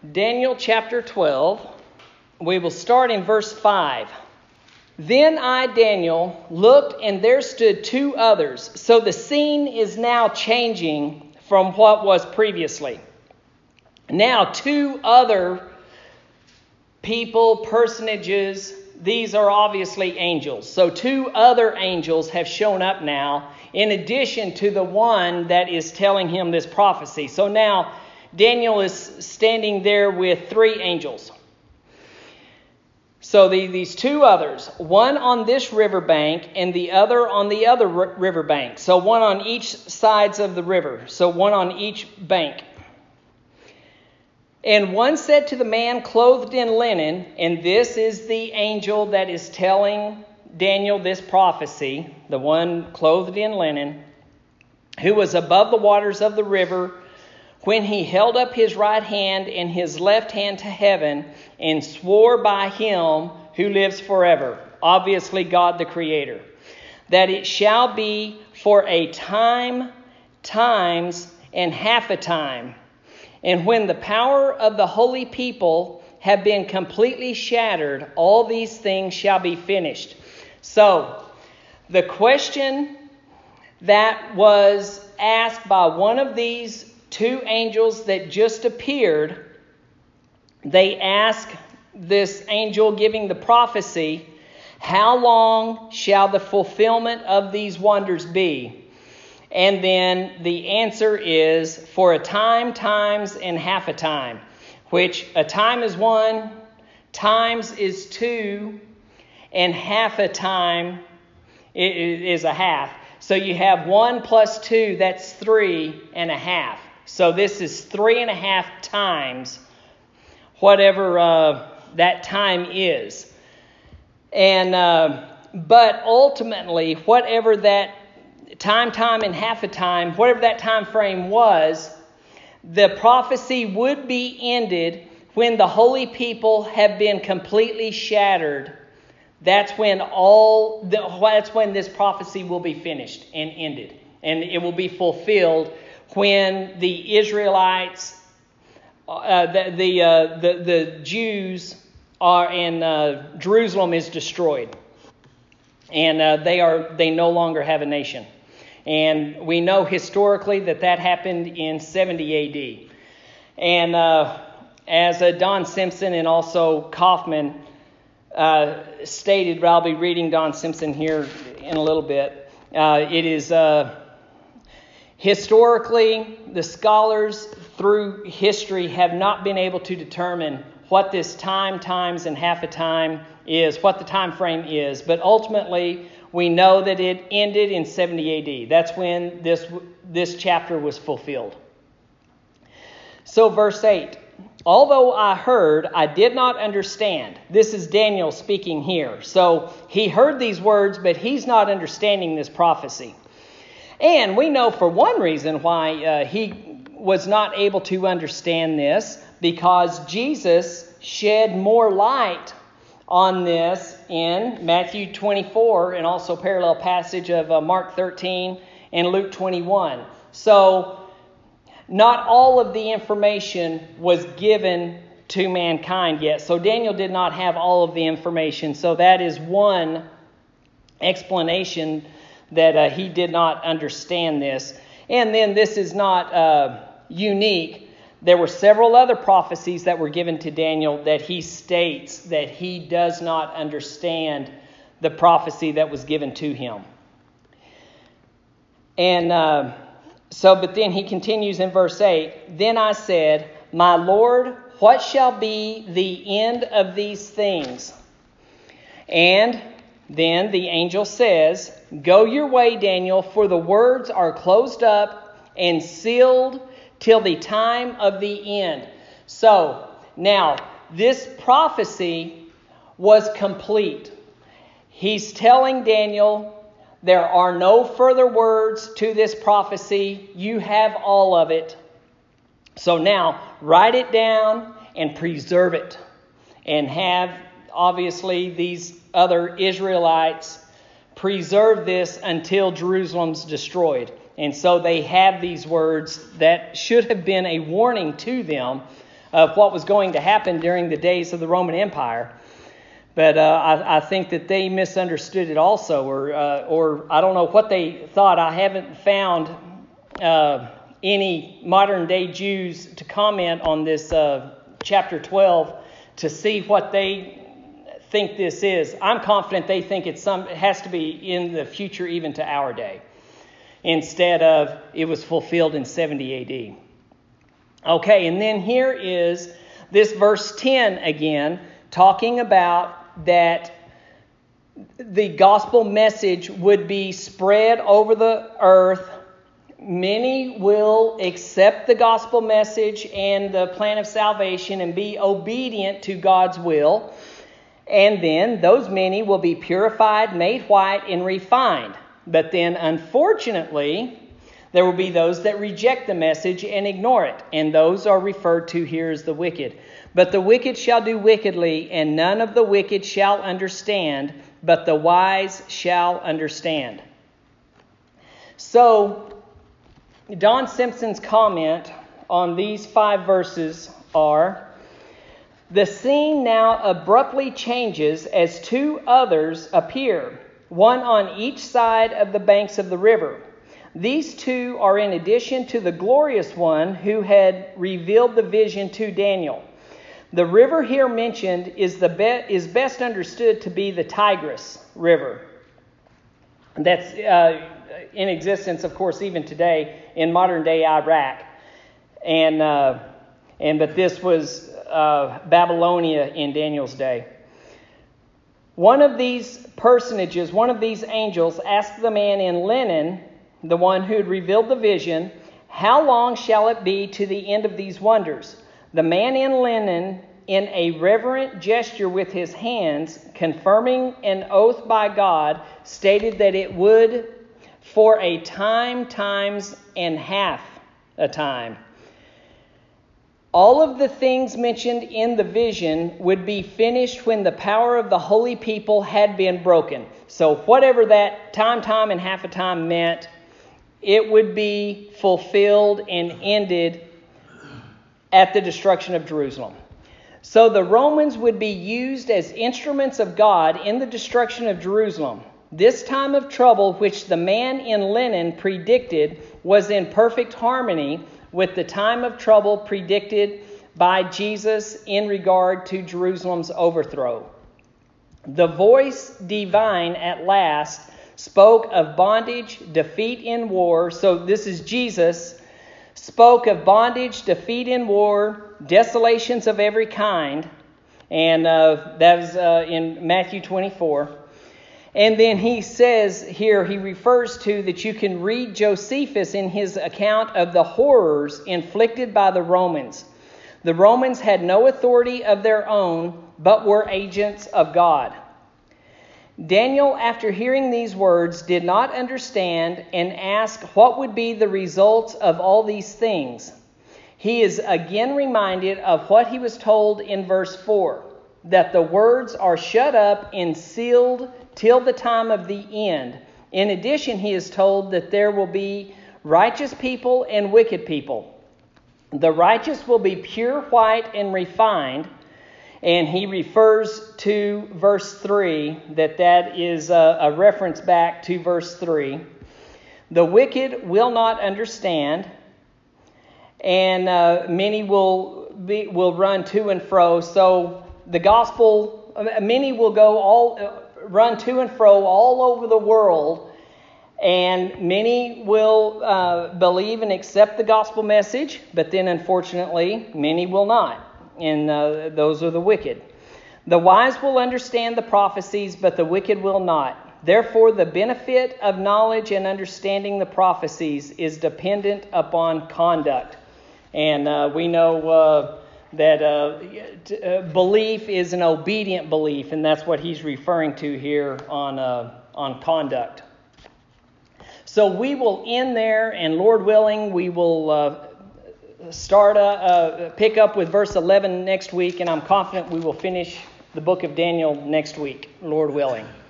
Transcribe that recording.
Daniel chapter 12. We will start in verse 5. Then I, Daniel, looked, and there stood two others. So the scene is now changing from what was previously. Now two other people, personages, these are obviously angels. So two other angels have shown up now, in addition to the one that is telling him this prophecy. So now Daniel is standing there with three angels. So these two others, one on this riverbank and the other on the other riverbank. So one on each sides of the river. So one on each bank. And one said to the man clothed in linen, and this is the angel that is telling Daniel this prophecy, the one clothed in linen, who was above the waters of the river, when he held up his right hand and his left hand to heaven and swore by him who lives forever, obviously God the Creator, that it shall be for a time, times, and half a time. And when the power of the holy people have been completely shattered, all these things shall be finished. So, the question that was asked by one of these two angels that just appeared, they ask this angel giving the prophecy, how long shall the fulfillment of these wonders be? And then the answer is for a time, times, and half a time, which a time is one, times is two, and half a time is a half. So you have 1 plus 2, that's 3.5. So this is 3.5 times whatever that time is. And but ultimately, whatever that time, and half a time, whatever that time frame was, the prophecy would be ended when the holy people have been completely shattered. That's when this prophecy will be finished and ended, and it will be fulfilled when the Israelites, the Jews are in Jerusalem is destroyed, and they no longer have a nation. And we know historically that happened in 70 A.D. And as Don Simpson and also Kaufman stated, but I'll be reading Don Simpson here in a little bit. It is historically, the scholars through history have not been able to determine what this time, times, and half a time is, what the time frame is. But ultimately, we know that it ended in 70 A.D. That's when this chapter was fulfilled. So verse 8, although I heard, I did not understand. This is Daniel speaking here. So he heard these words, but he's not understanding this prophecy. And we know for one reason why he was not able to understand this, because Jesus shed more light on this in Matthew 24 and also parallel passage of Mark 13 and Luke 21. So not all of the information was given to mankind yet. So Daniel did not have all of the information. So that is one explanation that he did not understand this. And then this is not unique. There were several other prophecies that were given to Daniel that he states that he does not understand the prophecy that was given to him. And but then he continues in verse 8, then I said, my Lord, what shall be the end of these things? And then the angel says, go your way, Daniel, for the words are closed up and sealed till the time of the end. So, now, this prophecy was complete. He's telling Daniel, there are no further words to this prophecy. You have all of it. So now, write it down and preserve it. And have, obviously, these other Israelites preserve this until Jerusalem's destroyed. And so they have these words that should have been a warning to them of what was going to happen during the days of the Roman Empire. But I think that they misunderstood it also, or I don't know what they thought. I haven't found any modern-day Jews to comment on this chapter 12 to see what they think this is. I'm confident they think it has to be in the future, even to our day, instead of it was fulfilled in 70 A.D. Okay, and then here is this verse 10 again, talking about that the gospel message would be spread over the earth. Many will accept the gospel message and the plan of salvation and be obedient to God's will. And then those many will be purified, made white, and refined. But then, unfortunately, there will be those that reject the message and ignore it. And those are referred to here as the wicked. But the wicked shall do wickedly, and none of the wicked shall understand, but the wise shall understand. So, Don Simpson's comment on these 5 verses are, the scene now abruptly changes as 2 others appear, one on each side of the banks of the river. These 2 are in addition to the glorious one who had revealed the vision to Daniel. The river here mentioned is best understood to be the Tigris River. That's in existence, of course, even today in modern-day Iraq. But this was Babylonia in Daniel's day. One of these personages, one of these angels, asked the man in linen, the one who had revealed the vision, how long shall it be to the end of these wonders? The man in linen, in a reverent gesture with his hands, confirming an oath by God, stated that it would for a time, times, and half a time. All of the things mentioned in the vision would be finished when the power of the holy people had been broken. So whatever that time, and half a time meant, it would be fulfilled and ended at the destruction of Jerusalem. So the Romans would be used as instruments of God in the destruction of Jerusalem. This time of trouble, which the man in linen predicted, was in perfect harmony with the time of trouble predicted by Jesus in regard to Jerusalem's overthrow. The voice divine at last spoke of bondage, defeat in war. So this is Jesus, spoke of bondage, defeat in war, desolations of every kind. And that was in Matthew 24. And then he says here, he refers to that you can read Josephus in his account of the horrors inflicted by the Romans. The Romans had no authority of their own, but were agents of God. Daniel, after hearing these words, did not understand and asked what would be the results of all these things. He is again reminded of what he was told in verse 4, that the words are shut up and sealed till the time of the end. In addition, he is told that there will be righteous people and wicked people. The righteous will be pure, white, and refined. And he refers to verse 3, that is a reference back to verse 3. The wicked will not understand, and many will run to and fro. So the gospel, many will run to and fro all over the world, and many will believe and accept the gospel message, but then unfortunately many will not. And those are the wicked. The wise will understand the prophecies, but the wicked will not. Therefore, the benefit of knowledge and understanding the prophecies is dependent upon conduct. And we know that belief is an obedient belief, and that's what he's referring to here on conduct. So we will end there, and Lord willing, we will pick up with verse 11 next week, and I'm confident we will finish the book of Daniel next week, Lord willing.